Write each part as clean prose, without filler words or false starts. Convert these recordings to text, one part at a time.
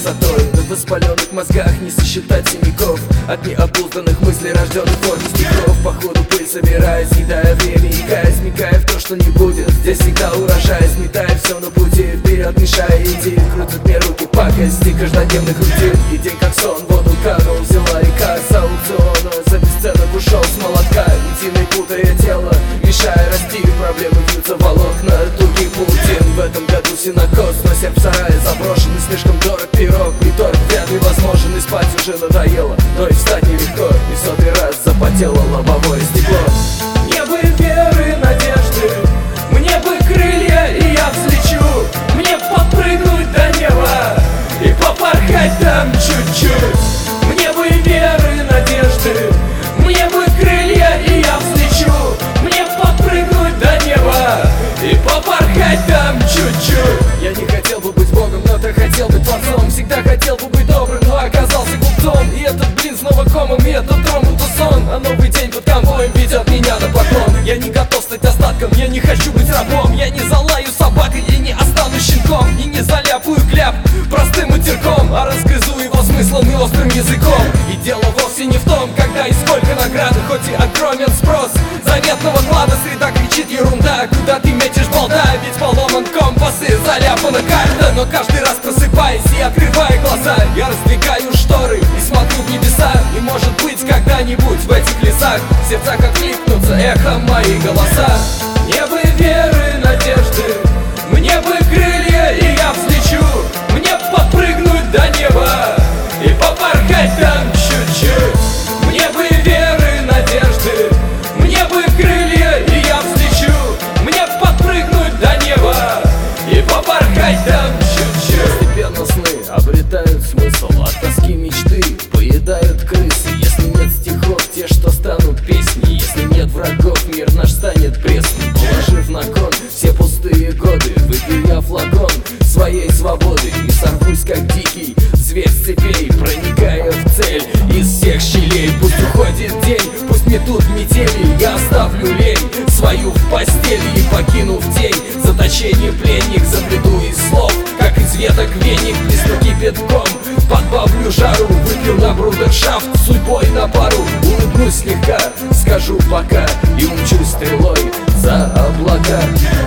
высотой. На воспаленных мозгах не сосчитать синяков от необузданных мыслей, рожденных в форме стихов. Походу пыль собирая, съедая время, икая, смекая в то, что не будет. Здесь всегда урожай, сметая все на пути, вперед мешая идти. Крутят мне руки пакости каждодневных рутин. И день как сон, воду канул, взяла река с аукциона. За бесценок ушел с молотка, летиной путая тело, мешая расти. Проблемы вьются волокна, тугий паутин. В этом году синокос, нося в сарае заброшенный. Слишком дорог пирог, и торг вряд ли возможен. И спать уже надоело, но и встать нелегко. И в сотый раз запотело лобовое стекло. Мне бы веры, надежды, мне бы крылья, и я взлечу. Мне подпрыгнуть до неба и попорхать там чуть-чуть. Мне бы веры, надежды, мне бы крылья, и я взлечу. Мне подпрыгнуть до неба и попорхать там чуть-чуть. Я не хотел бы быть богом, но ты хотел быть творцом. Всегда хотел бы быть добрым, но оказался глупцом. И этот блин снова комом, и этот дром будто сон. А новый день под конвоем ведет меня на поклон. Я не готов стать остатком, я не хочу быть рабом. Я не залаю собакой и не останусь щенком. И не заляпаю кляп простым матерком, а разгрызу его смыслом и острым языком. И дело вовсе не в том, когда и сколько награды, хоть и огромен спрос заветного клада. Среда кричит ерунда, куда ты метишь болта? Ведь поломан компас и заляпана карта. Но каждый раз просыпаясь и открывая глаза, я раздвигаю шторы и смотрю в небеса. И может быть когда-нибудь в этих лесах в сердцах откликнутся эхом мои голоса. Мне бы веры, надежды, мне бы крылья, и я взлечу. Мне подпрыгнуть до неба и попорхать там чуть-чуть. Мне бы веры, надежды, мне бы крылья, и я взлечу. Мне подпрыгнуть до неба и попорхать там чуть-чуть. Постепенно сны обретают смысл, от тоски мечты поедают крысы. Если нет стихов, те, что станут песней. Если нет врагов, мир наш станет пресным. Положив на кон все пустые годы, выпью я флакон своей свободы и сорвусь, как дикий зверь с цепей, проникая в цель из всех щелей. Пусть уходит день, пусть метут метели, я оставлю лень свою в постели. И покинув тень, заточение пленник, заплету из слов, как из веток веник. Плесну кипятком, подбавлю жару, выпью на брудершафт судьбой на пару. Улыбнусь слегка, скажу пока и умчусь стрелой за облака.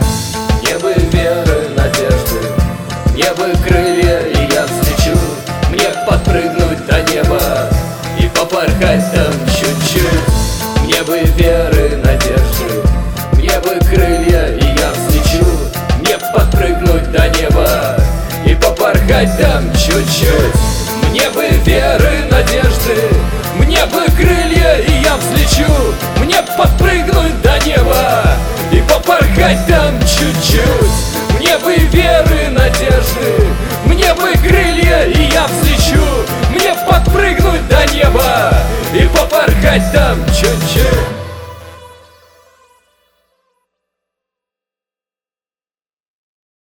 Мне бы веры, надежды, мне бы крылья, и я взлечу. Мне подпрыгнуть до неба и попорхать там чуть-чуть. Мне бы веры, надежды, мне бы крылья, и я взлечу. Мне подпрыгнуть до неба и попорхать там чуть-чуть. Мне бы веры, надежды, мне бы крылья, и я взлечу. Мне подпрыгнуть до неба и попорхать там чуть-чуть. Мне бы веры, надежды, мне бы крылья, и я взлечу. Мне подпрыгнуть до неба и попорхать там чуть-чуть.